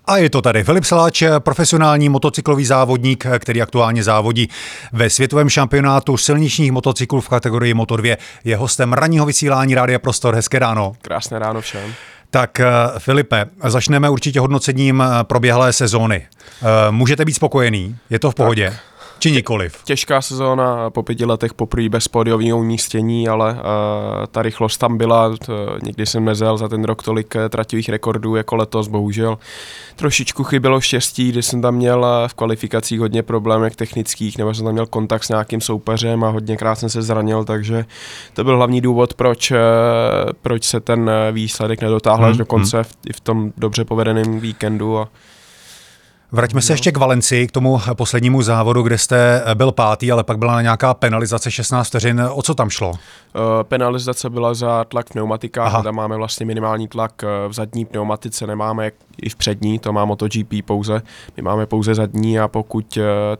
A je to tady Filip Salač, profesionální motocyklový závodník, který aktuálně závodí ve světovém šampionátu silničních motocyklů v kategorii Moto2. Je hostem ranního vysílání Rádia Prostor. Hezké ráno. Krásné ráno všem. Tak Filipe, začneme určitě hodnocením proběhlé sezóny. Můžete být spokojený? Je to v pohodě? Tak. Či nikoliv? Těžká sezóna, po 5 letech poprvé bez pódiového umístění, ale ta rychlost tam byla, nikdy jsem nezjel za ten rok tolik traťových rekordů jako letos, bohužel. Trošičku chybělo štěstí, kdy jsem tam měl v kvalifikacích hodně problémech technických, nebo jsem tam měl kontakt s nějakým soupeřem a hodněkrát jsem se zranil, takže to byl hlavní důvod, proč se ten výsledek nedotáhl až do konce i v tom dobře povedeném víkendu. Vraťme se ještě k Valencii, k tomu poslednímu závodu, kde jste byl pátý, ale pak byla nějaká penalizace 16 vteřin. O co tam šlo? Penalizace byla za tlak v pneumatikách, tam máme vlastně minimální tlak v zadní pneumatice, nemáme i v přední, to má MotoGP pouze. My máme pouze zadní a pokud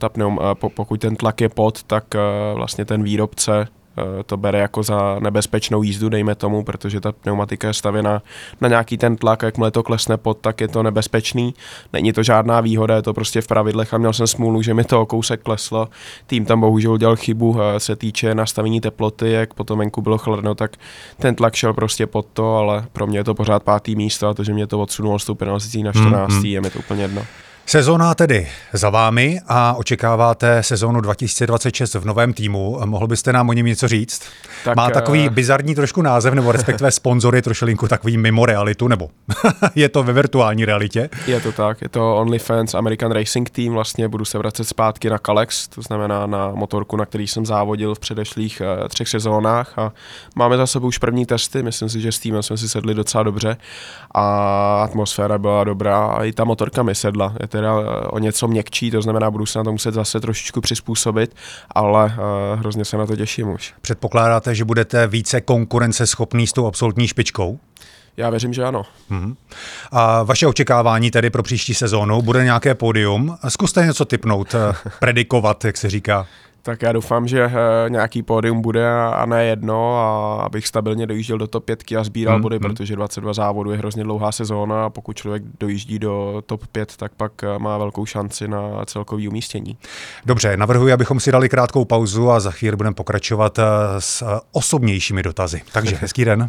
ten tlak je pod, tak vlastně ten výrobce to bere jako za nebezpečnou jízdu, dejme tomu, protože ta pneumatika je stavěna na nějaký ten tlak a jakmile to klesne pod, tak je to nebezpečný. Není to žádná výhoda, je to prostě v pravidlech a měl jsem smůlu, že mi to o kousek kleslo. Tým tam bohužel udělal chybu, se týče nastavení teploty, jak potom venku bylo chladno, tak ten tlak šel prostě pod to, ale pro mě je to pořád 5. místo a to, že mě to odsunulo s tou penalizací na 14. je mi to úplně jedno. Sezóna tedy za vámi a očekáváte sezónu 2026 v novém týmu. Mohl byste nám o něm něco říct? Tak, má takový bizarní trošku název, nebo respektive sponzor je trošilinku takový mimo realitu, nebo je to ve virtuální realitě? Je to tak, je to OnlyFans American Racing Team, vlastně budu se vracet zpátky na Kalex, to znamená na motorku, na který jsem závodil v předešlých 3 sezónách a máme za sebou už první testy, myslím si, že s týmem jsme si sedli docela dobře a atmosféra byla dobrá a i ta motorka mi sedla. Je teda o něco měkčí, to znamená, budu se na to muset zase trošičku přizpůsobit, ale hrozně se na to těším už. Předpokládáte, že budete více konkurenceschopný s tou absolutní špičkou? Já věřím, že ano. A vaše očekávání tedy pro příští sezónu? Bude nějaké pódium? Zkuste něco tipnout, predikovat, jak se říká. Tak já doufám, že nějaký pódium bude a ne jedno a abych stabilně dojížděl do top 5 a sbíral body, protože 22 závodů je hrozně dlouhá sezóna a pokud člověk dojíždí do top 5, tak pak má velkou šanci na celkový umístění. Dobře, navrhuji, abychom si dali krátkou pauzu a za chvíli budeme pokračovat s osobnějšími dotazy. Takže hezký den.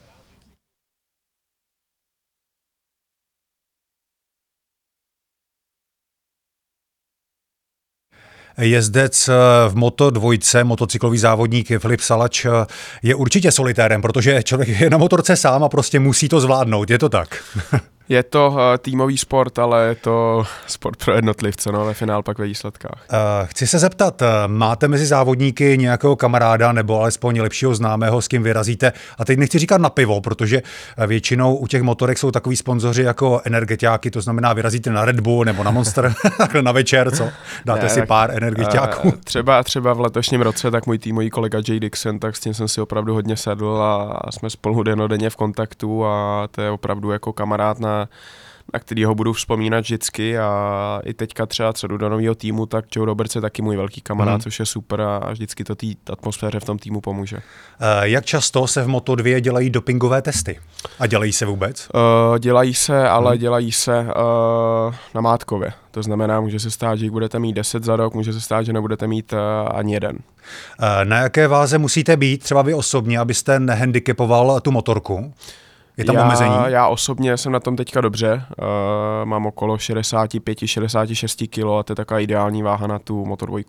Jezdec v Moto2, motocyklový závodník Filip Salač je určitě solitérem, protože člověk je na motorce sám a prostě musí to zvládnout, je to tak? Je to týmový sport, ale je to sport pro jednotlivce, no ve finále pak ve výsledkách. Chci se zeptat, máte mezi závodníky nějakého kamaráda nebo alespoň lepšího známého, s kým vyrazíte? A teď nechci říkat na pivo, protože většinou u těch motorek jsou takový sponzoři jako energetiáky, to znamená vyrazíte na Red Bull nebo na Monster takhle na večer, co? Dáte si pár energetiáků? Třeba v letošním roce, tak můj týmový kolega Jay Dixon, tak s tím jsem si opravdu hodně sedl a jsme spolu dennodenně v kontaktu a to je opravdu jako kamarád, na kterýho budu vzpomínat vždycky a i teďka třeba co jdu do nového týmu, tak Joe Roberts je taky můj velký kamarád, což je super a vždycky to té atmosféře v tom týmu pomůže. Jak často se v Moto2 dělají dopingové testy? A dělají se vůbec? Dělají se, ale dělají se namátkově. To znamená, může se stát, že budete mít 10 za rok, může se stát, že nebudete mít ani jeden. Na jaké váze musíte být, třeba vy osobně, abyste nehandicapoval tu motorku? Je tam omezení? Já osobně jsem na tom teďka dobře, mám okolo 65-66 kg a to je taková ideální váha na tu Moto2.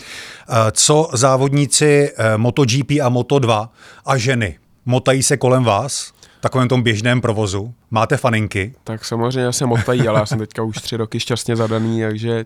Co závodníci MotoGP a Moto2 a ženy? Motají se kolem vás v takovém tom běžném provozu? Máte faninky? Tak samozřejmě se motají, ale já jsem teďka už 3 roky šťastně zadaný, takže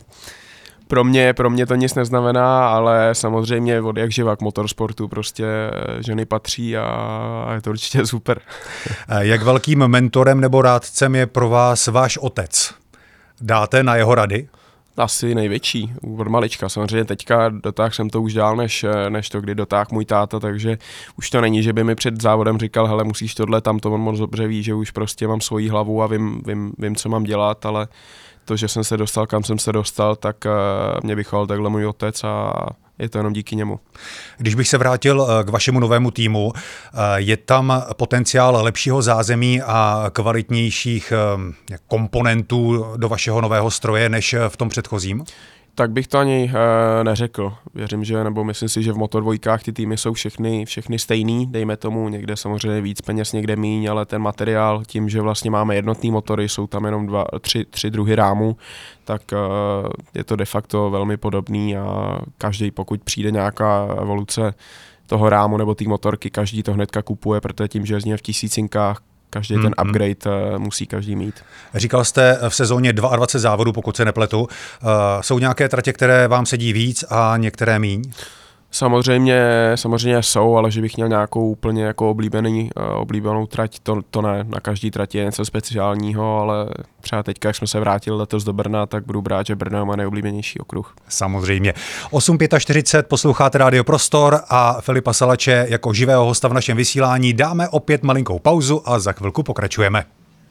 pro mě to nic neznamená, ale samozřejmě od jak živa k motorsportu prostě ženy patří a je to určitě super. Jak velkým mentorem nebo rádcem je pro vás váš otec? Dáte na jeho rady? Asi největší, od malička. Samozřejmě teďka dotáhl jsem to už dál, než to, kdy dotáhl můj táta, takže už to není, že by mi před závodem říkal, hele, musíš tohle, tamto, on moc dobře ví, že už prostě mám svoji hlavu a vím, co mám dělat, ale to, že jsem se dostal, kam jsem se dostal, tak mě vychoval takhle můj otec a je to jenom díky němu. Když bych se vrátil k vašemu novému týmu, je tam potenciál lepšího zázemí a kvalitnějších komponentů do vašeho nového stroje než v tom předchozím? Tak bych to ani neřekl. Věřím, že, nebo myslím si, že v Moto2 ty týmy jsou všechny stejný, dejme tomu někde samozřejmě víc peněz, někde míň, ale ten materiál, tím, že vlastně máme jednotný motory, jsou tam jenom tři druhy rámů, tak je to de facto velmi podobný a každý, pokud přijde nějaká evoluce toho rámu nebo té motorky, každý to hnedka kupuje, protože tím, že jezdíme v tisícinkách, každý ten upgrade musí každý mít. Říkal jste v sezóně 22 závodů, pokud se nepletu. Jsou nějaké tratě, které vám sedí víc a některé míň? Samozřejmě jsou, ale že bych měl nějakou úplně jako oblíbenou trať, to ne. Na každý trati je něco speciálního, ale třeba teďka, jak jsme se vrátili letos do Brna, tak budu brát, že Brno má nejoblíbenější okruh. Samozřejmě. 8.45 posloucháte Rádio Prostor a Filipa Salače jako živého hosta v našem vysílání. Dáme opět malinkou pauzu a za chvilku pokračujeme.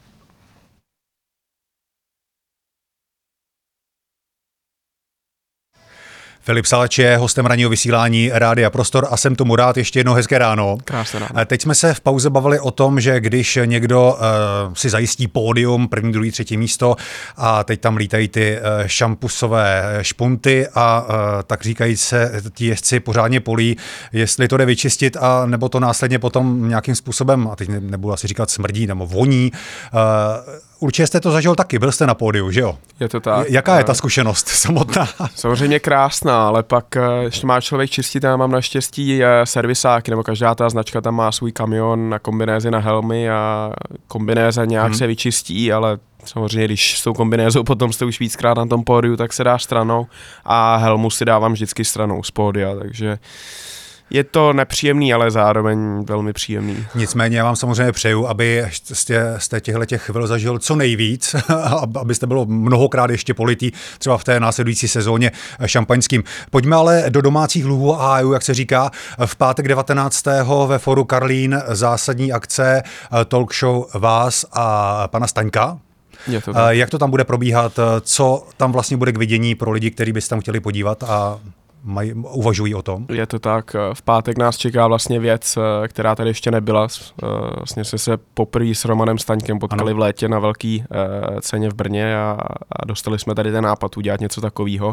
Filip Salač je hostem ranního vysílání Rádia Prostor a jsem tomu rád. Ještě jednou hezké ráno. Krásné ráno. Teď jsme se v pauze bavili o tom, že když někdo si zajistí pódium, první, druhý, třetí místo a teď tam lítají ty šampusové špunty a tak říkají se ti jezdci pořádně polí, jestli to jde vyčistit a nebo to následně potom nějakým způsobem, a teď nebudu asi říkat smrdí nebo voní. Určitě jste to zažil taky, byl jste na pódiu, že jo? Je to tak. Jaká je ta zkušenost samotná? Samozřejmě krásná, ale pak ještě má člověk čistit, já mám naštěstí servisáky, nebo každá ta značka tam má svůj kamion na kombinézy, na helmy a kombinéza nějak se vyčistí, ale samozřejmě, když s tou kombinézou potom jste už víckrát na tom pódiu, tak se dá stranou a helmu si dávám vždycky stranou z pódia, takže je to nepříjemný, ale zároveň velmi příjemný. Nicméně já vám samozřejmě přeju, aby jste těchto chvil zažil co nejvíc, abyste bylo mnohokrát ještě politý, třeba v té následující sezóně šampaňským. Pojďme ale do domácích luhů a hájů, jak se říká, v pátek 19. ve Foru Karlín zásadní akce talk show vás a pana Staňka. Jak to tam bude probíhat, co tam vlastně bude k vidění pro lidi, kteří by se tam chtěli podívat a uvažují o tom? Je to tak. V pátek nás čeká vlastně věc, která tady ještě nebyla. Vlastně jsme se poprvé s Romanem Staňkem potkali v létě na velký ceně v Brně a dostali jsme tady ten nápad udělat něco takového.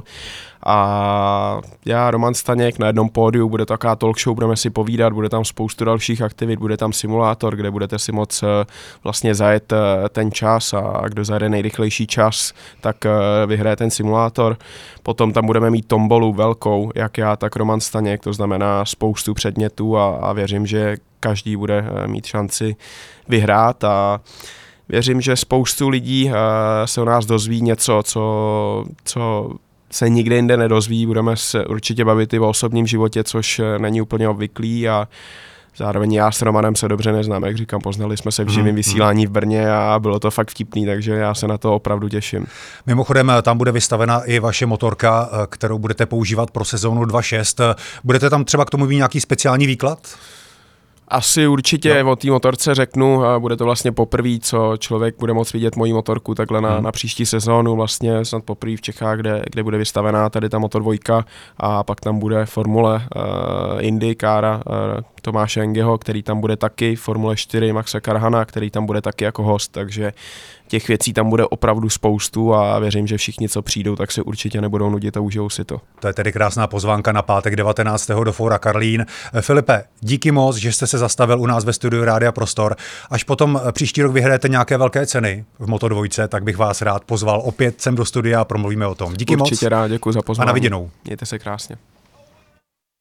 A já, Roman Staněk, na jednom pódiu, bude taková talk show, budeme si povídat, bude tam spoustu dalších aktivit, bude tam simulátor, kde budete si moc vlastně zajet ten čas a kdo zajede nejrychlejší čas, tak vyhraje ten simulátor. Potom tam budeme mít tombolu velkou, jak já, tak Roman Staněk, to znamená spoustu předmětů a věřím, že každý bude mít šanci vyhrát a věřím, že spoustu lidí se o nás dozví něco, co se nikde jinde nedozví. Budeme se určitě bavit i o osobním životě, což není úplně obvyklý a zároveň já s Romanem se dobře neznám, jak říkám, poznali jsme se v živém vysílání v Brně a bylo to fakt vtipný, takže já se na to opravdu těším. Mimochodem, tam bude vystavena i vaše motorka, kterou budete používat pro sezónu 2.6. Budete tam třeba k tomu mít nějaký speciální výklad? Asi určitě o té motorce řeknu, bude to vlastně poprvé, co člověk bude moct vidět moji motorku takhle na příští sezónu, vlastně snad poprvé v Čechách, kde bude vystavená tady ta Moto2 a pak tam bude Formule IndyCara Tomáše Engeho, který tam bude taky, Formule 4 Maxe Karhana, který tam bude taky jako host, takže těch věcí tam bude opravdu spoustu a věřím, že všichni, co přijdou, tak se určitě nebudou nudit a užijou si to. To je tedy krásná pozvánka na pátek 19. do Fóra Karlín. Filipe, díky moc, že jste se zastavil u nás ve studiu Rádia Prostor. Až potom příští rok vyhrajete nějaké velké ceny v Moto2, tak bych vás rád pozval opět sem do studia a promluvíme o tom. Díky moc. Určitě rád, děkuji za pozvání. A na viděnou. Mějte se krásně.